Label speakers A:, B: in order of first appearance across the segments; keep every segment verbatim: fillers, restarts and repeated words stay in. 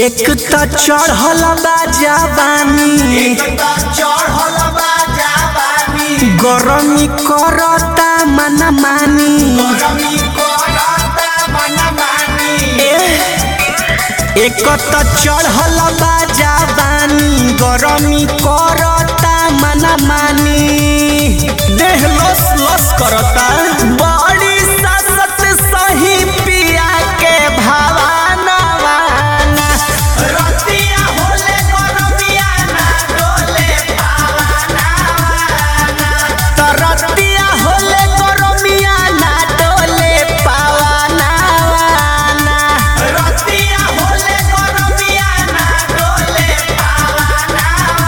A: एक त चढ़ल बा जवानी गरमी करता मना मानी एक त चढ़ल बा जवानी गरमी करता मना मानी देह लस लस करता बड़ी ससत सही पिया के भावाना रतिया होले गरमिया ना डोले पावाना तरतिया होले गरमिया ना डोले पावाना रतिया होले गरमिया ना डोले पावाना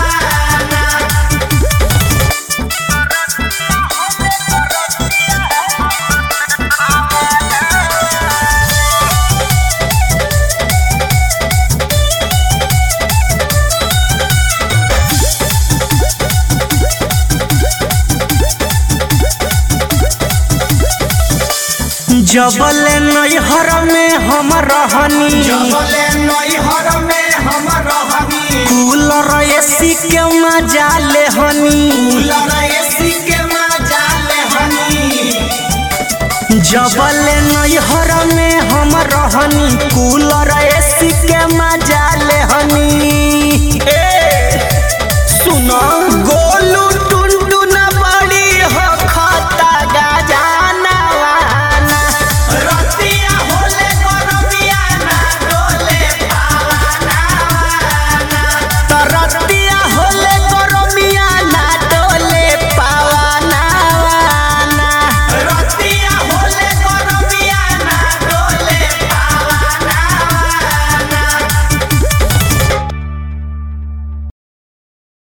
A: जबले नैहर में हम रहनी
B: जबले नैहर में हम रहनी
A: कूलर एसी के मजा ले हनी
B: कूलर एसी के मजा ले हनी
A: जबले नैहर में हम रहनी कूलर